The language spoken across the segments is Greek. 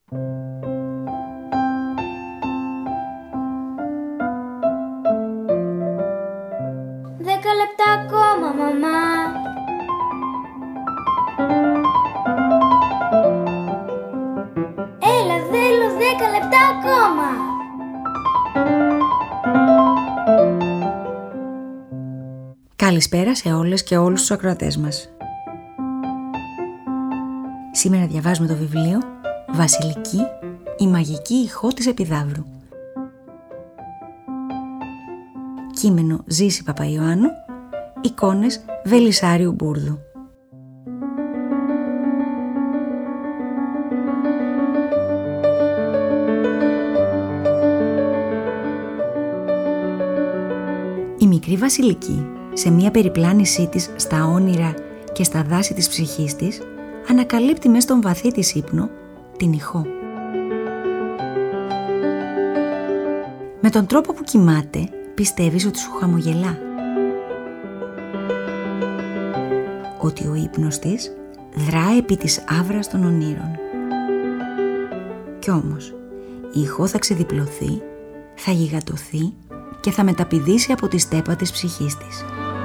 Δέκα λεπτά ακόμα, μαμά. Έλα, θέλω 10 λεπτά ακόμα. Καλησπέρα σε όλες και όλους τους ακροατές μας. Σήμερα διαβάζουμε το βιβλίο «Βασιλική, η μαγική ηχό της Επιδαύρου». Κείμενο Ζήση Παπαϊωάννου, εικόνες Βελισσάριου Μπούρδου. Η μικρή Βασιλική, σε μία περιπλάνησή της στα όνειρα και στα δάση της ψυχής της, ανακαλύπτει μες στον βαθύ της ύπνο την ηχό. Με τον τρόπο που κοιμάται, πιστεύεις ότι σου χαμογελά. Ότι ο ύπνος της δρά επί της άβρας των ονείρων. Κι όμως, η ηχό θα ξεδιπλωθεί, θα γιγαντωθεί και θα μεταπηδήσει από τη στέπα της ψυχής της.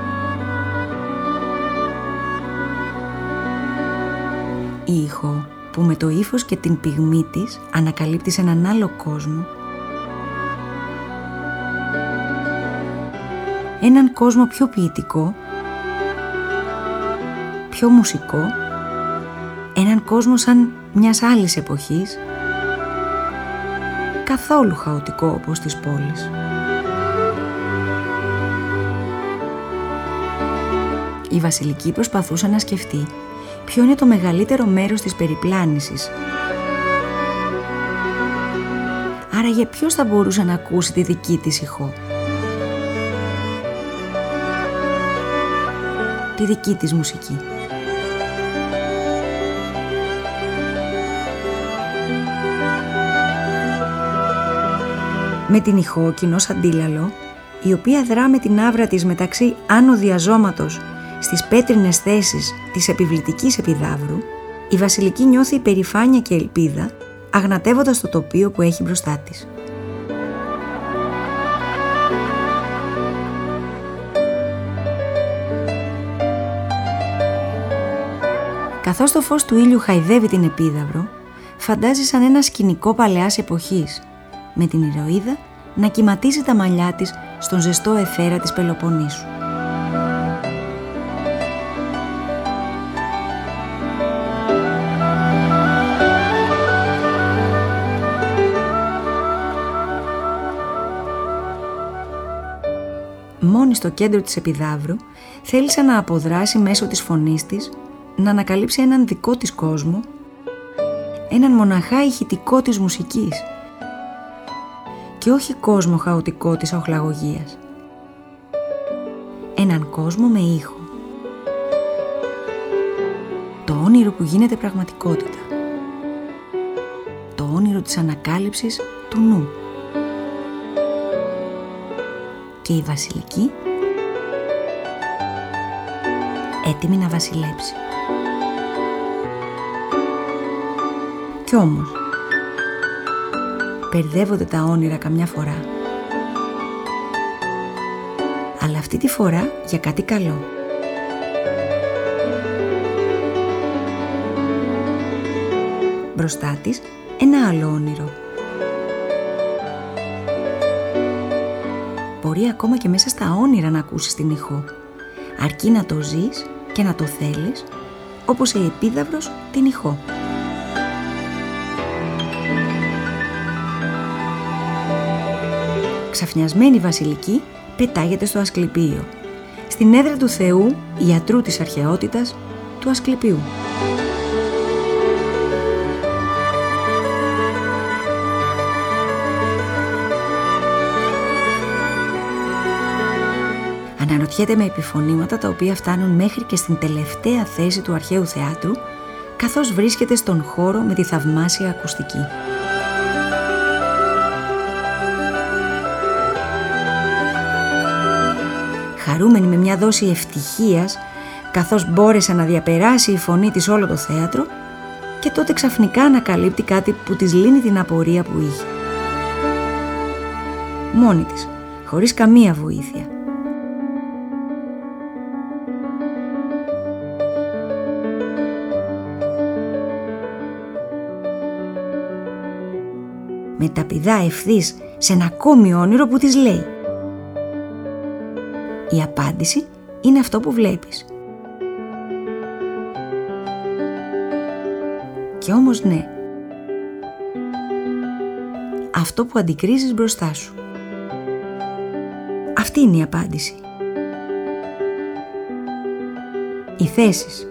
Η ηχό που με το ύφος και την πυγμή της ανακαλύπτει σε έναν άλλο κόσμο, έναν κόσμο πιο ποιητικό, πιο μουσικό, έναν κόσμο σαν μιας άλλης εποχής, καθόλου χαοτικό όπως της πόλης. Η Βασιλική προσπαθούσε να σκεφτεί ποιο είναι το μεγαλύτερο μέρος της περιπλάνησης. Άραγε ποιος θα μπορούσε να ακούσει τη δική της ηχό, τη δική της μουσική. Με την ηχό κοινώς αντίλαλο, η οποία δρά με την άβρα της μεταξύ άνω διαζώματος στις πέτρινες θέσεις της επιβλητικής Επιδαύρου, η Βασιλική νιώθει υπερηφάνεια και ελπίδα, αγνατεύοντας το τοπίο που έχει μπροστά της. Καθώς το φως του ήλιου χαϊδεύει την Επίδαυρο, φαντάζει σαν ένα σκηνικό παλαιάς εποχής, με την ηρωίδα να κυματίζει τα μαλλιά της στον ζεστό αιθέρα της Πελοποννήσου. Μόνη στο κέντρο της Επιδαύρου, θέλησε να αποδράσει μέσω της φωνής της, να ανακαλύψει έναν δικό της κόσμο, έναν μοναχά ηχητικό της μουσικής και όχι κόσμο χαοτικό της οχλαγωγίας. Έναν κόσμο με ήχο. Το όνειρο που γίνεται πραγματικότητα. Το όνειρο της ανακάλυψης του νου. Και η Βασιλική έτοιμη να βασιλέψει. Κι όμως μπερδεύονται τα όνειρα καμιά φορά, αλλά αυτή τη φορά για κάτι καλό. Μπροστά της ένα άλλο όνειρο. Μπορεί ακόμα και μέσα στα όνειρα να ακούσεις την ηχό, αρκεί να το ζεις και να το θέλεις, όπως η Επίδαυρος την ηχό. Ξαφνιασμένη Βασιλική πετάγεται στο Ασκληπείο, στην έδρα του Θεού, ιατρού της αρχαιότητας, του Ασκληπιού. Αναρωτιέται με επιφωνήματα τα οποία φτάνουν μέχρι και στην τελευταία θέση του αρχαίου θεάτρου, καθώς βρίσκεται στον χώρο με τη θαυμάσια ακουστική. Χαρούμενη με μια δόση ευτυχίας, καθώς μπόρεσε να διαπεράσει η φωνή της όλο το θέατρο, και τότε ξαφνικά ανακαλύπτει κάτι που της λύνει την απορία που είχε. Μόνη της, χωρίς καμία βοήθεια. Μεταπηδά ευθύς σε ένα ακόμη όνειρο που της λέει: η απάντηση είναι αυτό που βλέπεις. Και όμως ναι, αυτό που αντικρίζεις μπροστά σου. Αυτή είναι η απάντηση. Οι θέσεις.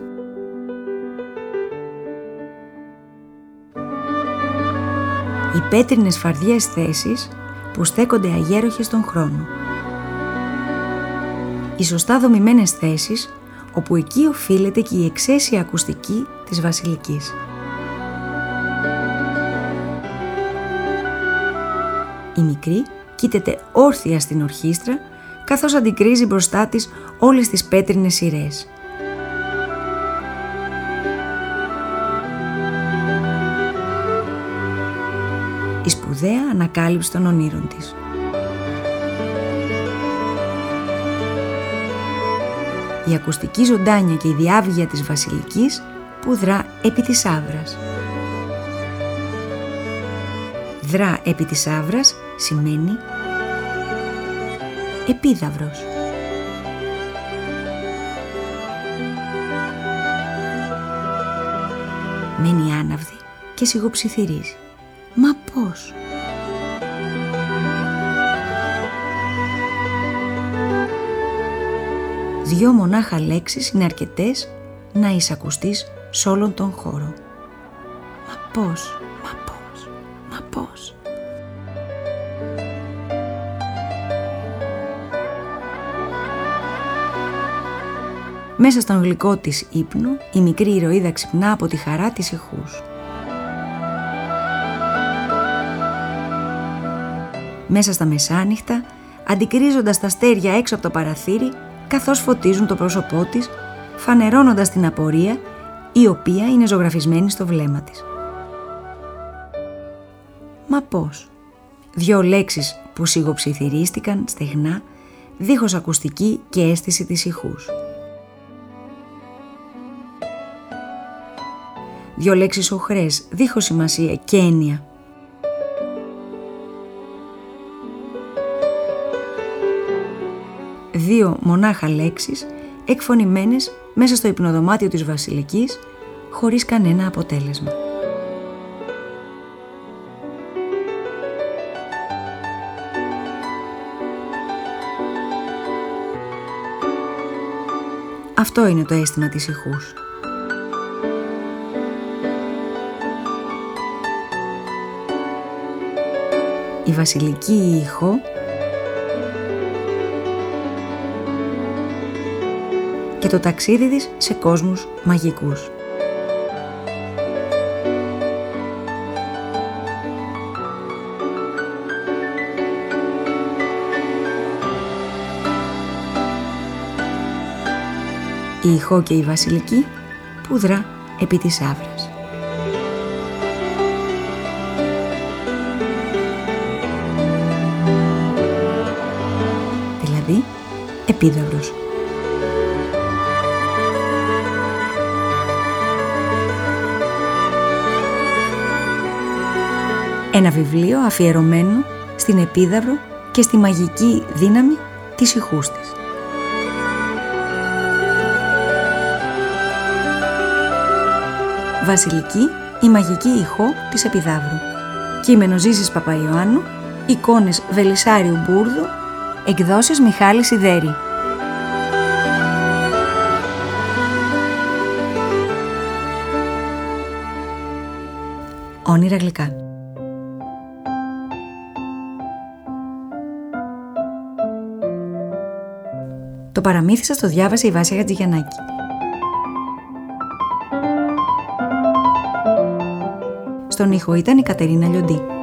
Οι πέτρινες φαρδιές θέσεις που στέκονται αγέροχες στον χρόνο. Οι σωστά δομημένες θέσεις, όπου εκεί οφείλεται και η εξαίσια ακουστική της Βασιλικής. Η μικρή κοίταται όρθια στην ορχήστρα, καθώς αντικρίζει μπροστά της όλες τις πέτρινες σειρές. Η σπουδαία ανακάλυψη των ονείρων της. Η ακουστική ζωντάνια και η διάβγεια της Βασιλικής που δρά επί της άβρας. Δρά επί της άβρας σημαίνει επίδαυρος. Μένει άναυδη και σιγοψιθυρίζει. Μα πώς? Δυο μονάχα λέξεις είναι αρκετές να εισακουστείς σ' όλον τον χώρο. Μα πώς, μα πώς, μα πώς. Μέσα στον γλυκό της ύπνο, η μικρή ηρωίδα ξυπνά από τη χαρά της ηχούς. Μέσα στα μεσάνυχτα, αντικρίζοντας τα αστέρια έξω από το παραθύρι, καθώς φωτίζουν το πρόσωπό της, φανερώνοντας την απορία, η οποία είναι ζωγραφισμένη στο βλέμμα της. Μα πώς? Δυο λέξεις που σιγοψιθυρίστηκαν στεγνά, δίχως ακουστική και αίσθηση της ηχούς. Δυο λέξεις οχρές, δίχως σημασία και έννοια. Δύο μονάχα λέξεις εκφωνημένες μέσα στο υπνοδωμάτιο της Βασιλικής χωρίς κανένα αποτέλεσμα. Αυτό είναι το αίσθημα της ηχούς. Η Βασιλική ηχό και το ταξίδι της σε κόσμους μαγικούς. Η ηχό και η Βασιλική που δρά επί της άβρας. Δηλαδή, επίδαυρος. Ένα βιβλίο αφιερωμένο στην επίδαυρο και στη μαγική δύναμη της ηχούς της. Βασιλική, η μαγική ηχό της επιδαύρου. Κείμενο Ζήσης Παπαϊωάννου, εικόνες Βελισσάριου Μπούρδου, εκδόσεις Μιχάλη Σιδέρη. Όνειρα γλυκά. Το παραμύθι σας το διάβασε η Βάσια Χατζηγιαννάκη. Στον ήχο ήταν η Κατερίνα Λιοντή.